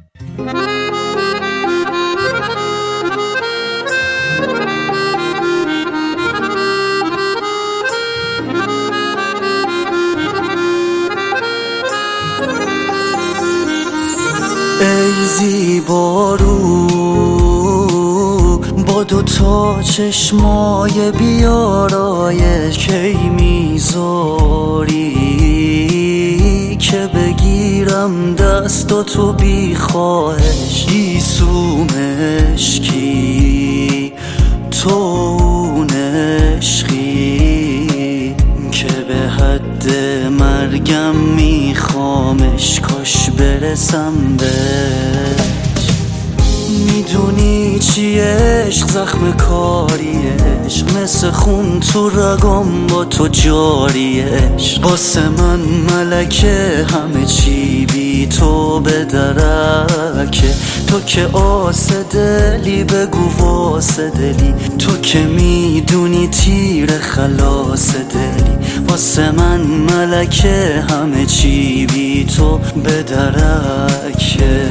ای زیبارو با دوتا چشمای بیارایش کی میذاری که بگیرم دستاتو بی خواهش گیسوم عشقی تو اون عشقی که به حد مرگم میخوامش کاش برسم بهش میدونی چی عشق زخم کاری عشق مثل خون تو رگام با تو جاری عشق واسه من ملکه همه چی بی تو به درکه تو که آس دلی بگو واسه دلی تو که میدونی تیر خلاص دلی واسه من ملکه همه چی بی تو به درکه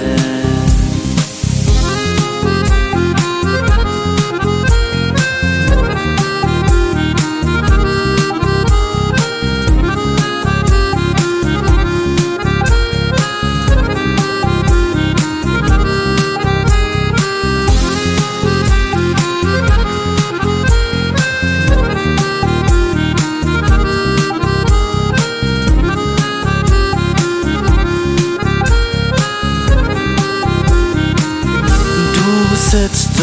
دوست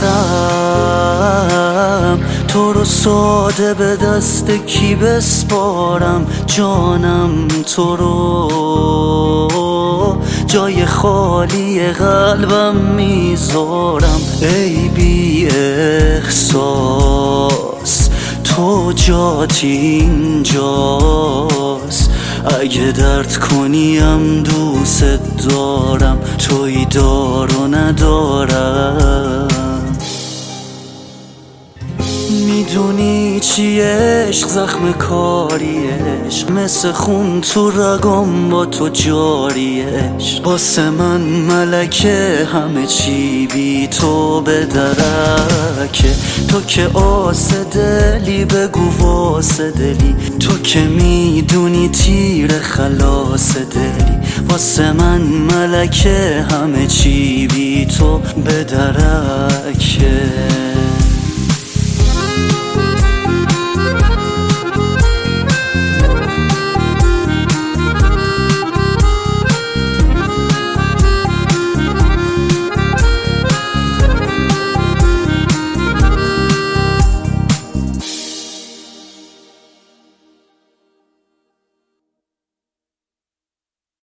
دارم تو رو ساده به دست کی بسپارم جانم تو رو جای خالی قلبم میذارم ای بی احساس تو جات اینجاست اگه درد کنیم دوست دارم توی دار و ندارم میدونی چی عشق زخم کاری عشق مثل خون تو رگام با تو جاری عشق واسه من ملکه همه چی بی تو به درکه تو که آس دلی بگو واسه دلی تو که میدونی تیر خلاص دلی واسه من ملکه همه چی بی تو به درکه